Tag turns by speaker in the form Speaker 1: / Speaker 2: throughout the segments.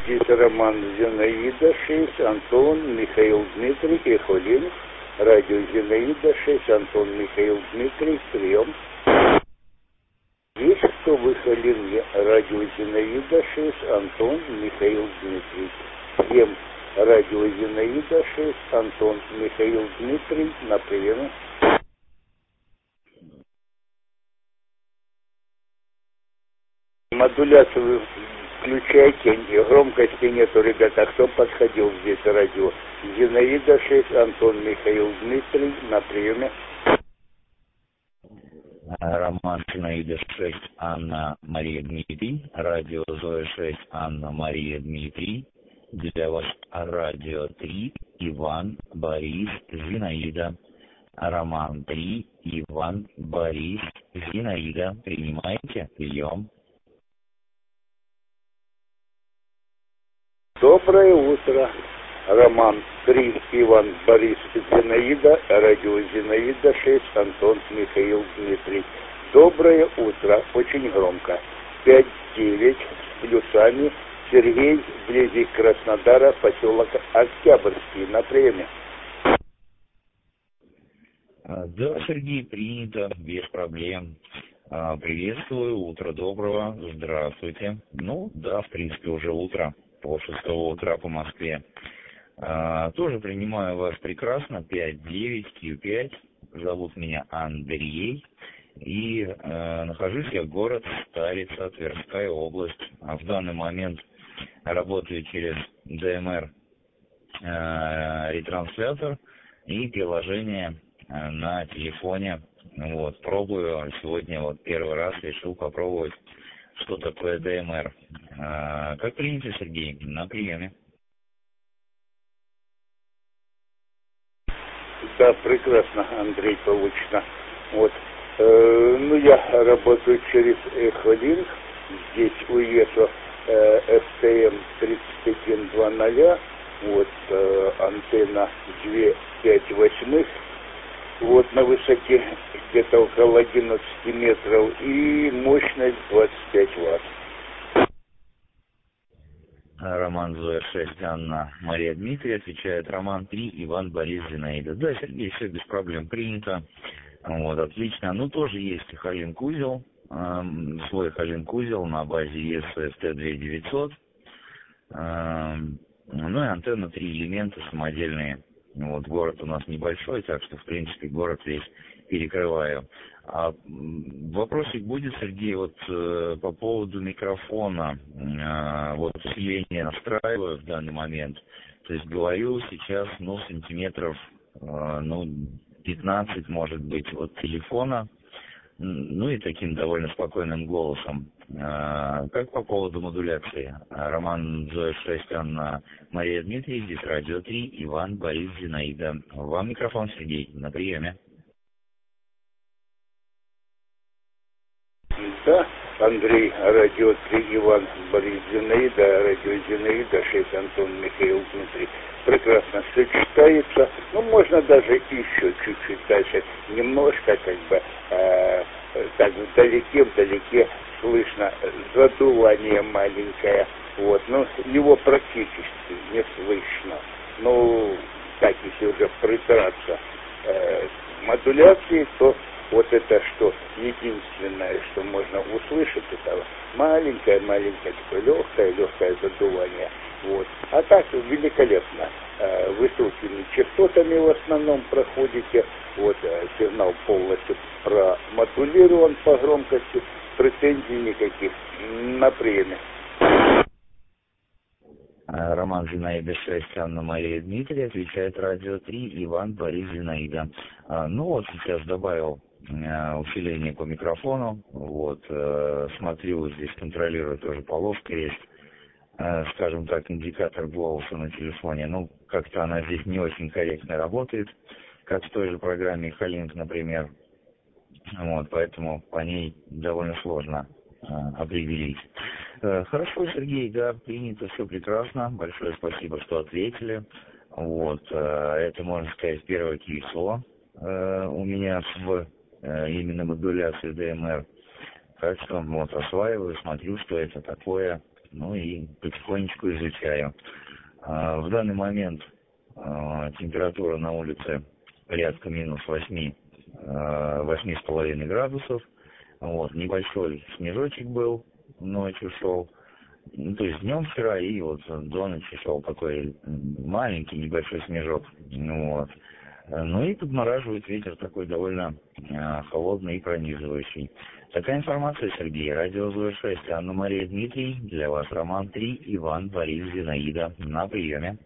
Speaker 1: Здесь Роман, Зинаида 6, Антон, Михаил, Дмитрий, Эхолин. Радио Зинаида 6, Антон, Михаил, Дмитрий, прием. Есть кто в Эхолине? Радио Зинаида 6, Антон, Михаил, Дмитрий. Прием. Радио Зинаида 6, Антон, Михаил, Дмитрий, на приеме. Модуляцию включайте, громкости нету, ребята. Кто подходил здесь радио? Зинаида 6, Антон, Михаил, Дмитрий, на приеме.
Speaker 2: Роман, Зинаида 6, Анна, Мария, Дмитрий. Радио Зоя 6, Анна, Мария, Дмитрий. Для вас радио 3, Иван, Борис, Зинаида. Роман 3, Иван, Борис, Зинаида. Принимаете? Прием.
Speaker 1: Доброе утро. Роман 3, Иван, Борис, Зинаида. Радио Зинаида 6, Антон, Михаил, Дмитрий. Доброе утро. Очень громко. 5-9 с плюсами. Сергей, вблизи Краснодара, поселок Октябрьский, на приеме.
Speaker 2: Да, Сергей, принято, без проблем. Приветствую, утро доброго, здравствуйте. Ну, да, в принципе, уже утро, пол 6 утра по Москве. Тоже принимаю вас прекрасно, 5-9, Q5. Зовут меня Андрей. И нахожусь я в город Старица, Тверская область. А в данный момент работаю через ДМР ретранслятор и приложение на телефоне. Вот, пробую. Сегодня вот первый раз решил попробовать, что такое ДМР. Как принято, Сергей, на приеме.
Speaker 1: Да, прекрасно, Андрей, получено. Вот. Ну, я работаю через Эхолинк. Здесь уехал ФТМ 3120. Вот, антенна 2,5/8. Вот, на высоте где-то около 11 метров. И мощность 25 ватт.
Speaker 2: Роман Зоя 6, Анна, Мария, Дмитрий. Отвечает Роман 3, Иван, Борис, Зинаида. Да, Сергей, все без проблем принято. Вот, отлично. Ну, тоже есть Эхолинк-узел, свой Эхолинк-узел на базе ESST2900. Ну и антенна 3 элемента самодельные. Вот, город у нас небольшой, так что, в принципе, город весь перекрываю. А вопросик будет, Сергей, вот по поводу микрофона. Вот усиление настраиваю в данный момент. То есть говорю сейчас, ну, сантиметров, ну, 15, может быть, от телефона. Ну и таким довольно спокойным голосом. Как по поводу модуляции? Роман Зоя 6, Анна, Мария, Дмитрий, здесь радио 3, Иван, Борис, Зинаида. Вам микрофон, Сергей, на приеме.
Speaker 1: Да, Андрей, радио 3, Иван, Борис, Зинаида, радио Зинаида 6, Антон, Михаил, Дмитрий. Прекрасно сочетается. Ну, можно даже еще чуть-чуть дальше. Немножко, как бы, так вдалеке слышно задувание маленькое. Вот, но его практически не слышно. Ну, так, если уже придраться к модуляции, то вот это что, единственное, что можно услышать, это маленькое такое легкое задувание. Вот. А так великолепно. Высокими частотами в основном проходите. Вот, сигнал полностью промодулирован по громкости. Претензий никаких. На приеме.
Speaker 2: Роман Зинаида 6, Анна, Мария, Дмитрий. Отвечает радио 3, Иван, Борис, Зинаида. Ну вот сейчас добавил усиление по микрофону. Вот, смотрю, здесь контролирую, тоже полоска есть. Скажем так, индикатор голоса на телефоне. Ну, как-то она здесь не очень корректно работает, как в той же программе Эхолинк, например. Вот, поэтому по ней довольно сложно определить. Хорошо, Сергей, да, принято, все прекрасно. Большое спасибо, что ответили. Вот, это, можно сказать, первое колесо у меня в именно модуляции ДМР. Так что вот осваиваю, смотрю, что это такое. ну и потихонечку изучаю. В данный момент температура на улице порядка минус 8,5 градусов. Вот, небольшой снежочек был, ночью шел. Ну, то есть днем вчера и вот до ночи шел такой маленький небольшой снежок. Вот. Ну и подмораживает ветер такой довольно холодный и пронизывающий. Такая информация, Сергей. Радио ЗОЭ-6, Анна-Мария Дмитрий. Для вас Роман 3, Иван, Борис, Зинаида. На приеме.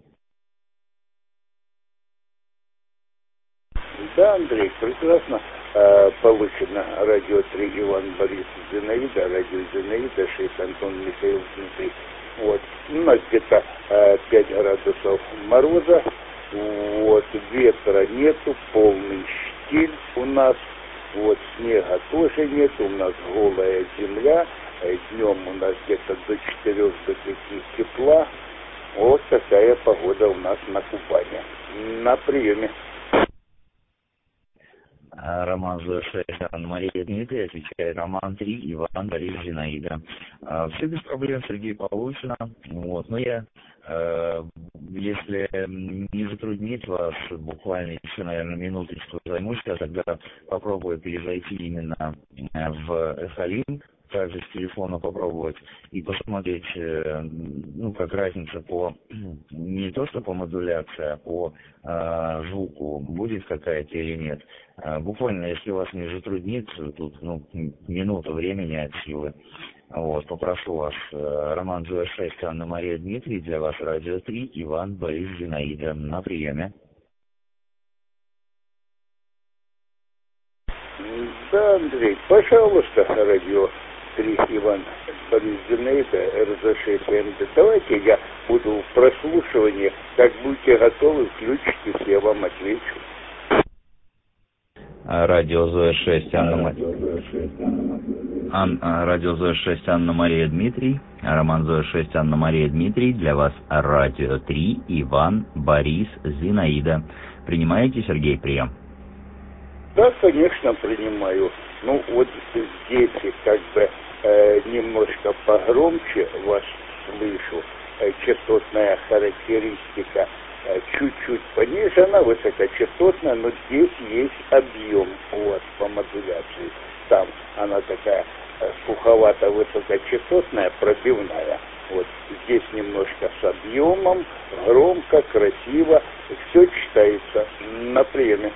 Speaker 1: Да, Андрей, прекрасно получено. Радио 3, Иван, Борис, Зинаида, радио Зинаида, 6, Антон, Михаил, Дмитрий. Вот. У нас где-то 5 градусов мороза, вот, ветра нету, полный штиль у нас, вот, снега тоже нет, у нас голая земля, днем у нас где-то до 4 до 5 тепла. Вот такая погода у нас на Кубани. На приеме.
Speaker 2: Роман ЗОЭ-6, Анна-Мария Дмитрий, отвечает Роман 3, Иван, Борис, Зинаида. Все без проблем, Сергей, получено. Вот. Но я, если не затруднить вас, буквально еще, наверное, минуточку займусь, я тогда попробую перезайти именно в Эхолинк, также с телефона попробовать и посмотреть, ну, как разница по, не то что по модуляции, а по звуку, будет какая-то или нет. Буквально, если вас не затруднит, тут, ну, минута времени от силы. Вот, попрошу вас, Роман ЗОЭ-6, Анна-Мария Дмитрий, для вас радио 3, Иван, Борис, Зинаида. На приеме.
Speaker 1: Да, Андрей, пожалуйста, радио 3, Иван, Борис, Зинаида, РЗ-6МД. Давайте я буду в прослушивании. Как будете готовы, включитесь, я вам отвечу.
Speaker 2: Радио ЗОЭ-6, Радио ЗОЭ-6, Анна-Мария Дмитрий. Роман ЗОЭ-6, Анна-Мария Дмитрий. Для вас радио 3, Иван, Борис, Зинаида. Принимаете, Сергей, прием?
Speaker 1: Да, конечно, принимаю. Ну, вот здесь как бы немножко погромче вас слышу. Частотная характеристика чуть-чуть понижена, высокочастотная, но здесь есть объем у вас по модуляции. Там она такая суховато-высокочастотная, пробивная. Вот здесь немножко с объемом, громко, красиво, все читается на приеме.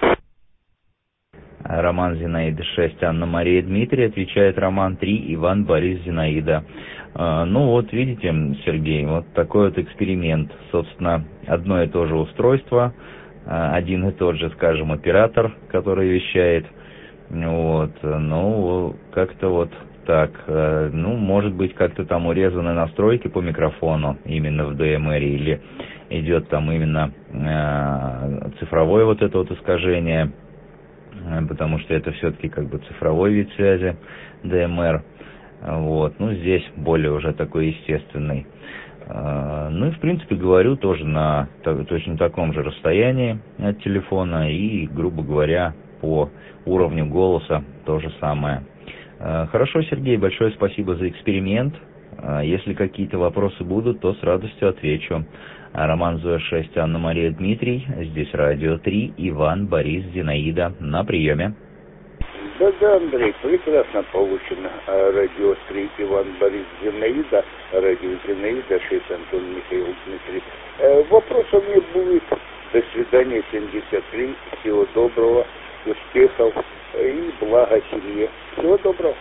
Speaker 2: Роман Зинаида 6, Анна-Мария Дмитрий, отвечает Роман 3, Иван, Борис, Зинаида. Ну вот видите, Сергей, вот такой вот эксперимент. Собственно, одно и то же устройство, один и тот же, скажем, оператор, который вещает. Вот, ну, как-то вот так. Ну, может быть, как-то там урезаны настройки по микрофону именно в DMR, или идет там именно цифровое вот это вот искажение, потому что это все-таки как бы цифровой вид связи DMR. Вот, ну, здесь более уже такой естественный. Ну и, в принципе, говорю тоже на точно таком же расстоянии от телефона и, грубо говоря, по уровню голоса то же самое. Хорошо, Сергей, большое спасибо за эксперимент. Если какие-то вопросы будут, то с радостью отвечу. Роман ЗОЭ-6, Анна-Мария Дмитрий, здесь радио 3, Иван, Борис, Зинаида. На приеме.
Speaker 1: Да, Андрей, прекрасно получено. Радио 3, Иван, Борис, Зинаида, радио Зинаида, 6, Антон, Михаил, Дмитрий. Вопросов не будет. До свидания, 73. Всего доброго, успехов и блага семье. Всего доброго.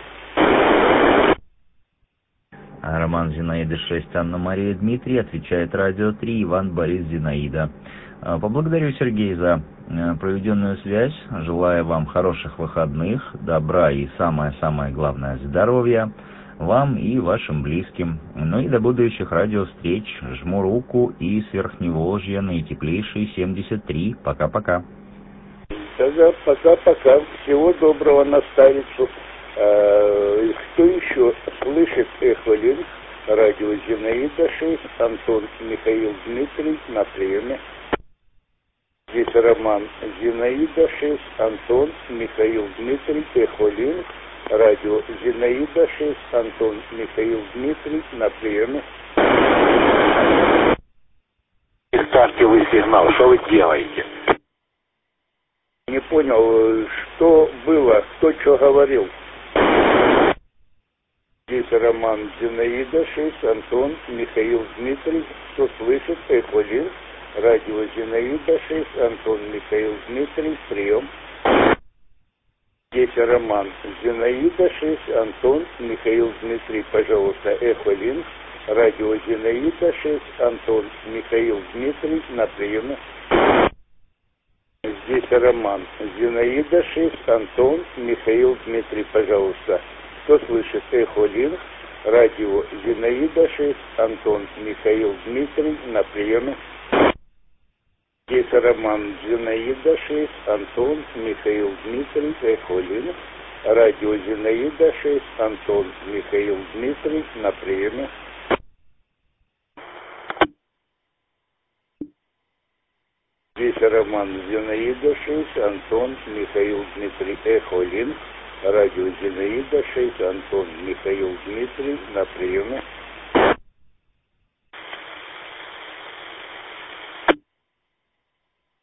Speaker 2: Роман Зинаида 6, Анна-Мария Дмитрий, отвечает радио 3, Иван, Борис, Зинаида. Поблагодарю, Сергей, за проведенную связь. Желаю вам хороших выходных, добра и самое-самое главное здоровья вам и вашим близким. Ну и до будущих радиовстреч. Жму руку и с Верхневолжья наитеплейший 73. Пока-пока.
Speaker 1: Да, пока-пока. Всего доброго на старицу. Кто еще слышит Эхолинк, радио Зинаида 6, Антон, Михаил, Дмитрий, на приеме. Здесь Роман Зинаида 6, Антон, Михаил, Дмитрий, Эхолинк, радио Зинаида 6, Антон Михаил Дмитрий на приеме.
Speaker 3: Ставьте вы сигнал, что вы делаете?
Speaker 1: Не понял, что было, кто что говорил. Здесь Роман Зинаида 6, Антон Михаил Дмитрий, кто слышит, Эхолин, радио Зинаида 6, Антон Михаил Дмитрий, прием. Здесь Роман Зинаида 6, Антон Михаил Дмитрий, пожалуйста, Эхолин, радио Зинаида 6, Антон Михаил Дмитрий, на приеме. Здесь Роман Зинаида 6, Антон Михаил Дмитрий, пожалуйста. Кто слышит, Эхолин, радио Зинаида 6, Антон Михаил Дмитрий, на приеме. Здесь Роман Зинаида 6, Антон Михаил Дмитрий, Эхолин, радио Зинаида 6, Антон Михаил Дмитрий, на приеме. Здесь Роман Зинаида 6, Антон Михаил Дмитрий, Эхолин, радио Зинаида 6, Антон Михаил Дмитрий, на приеме.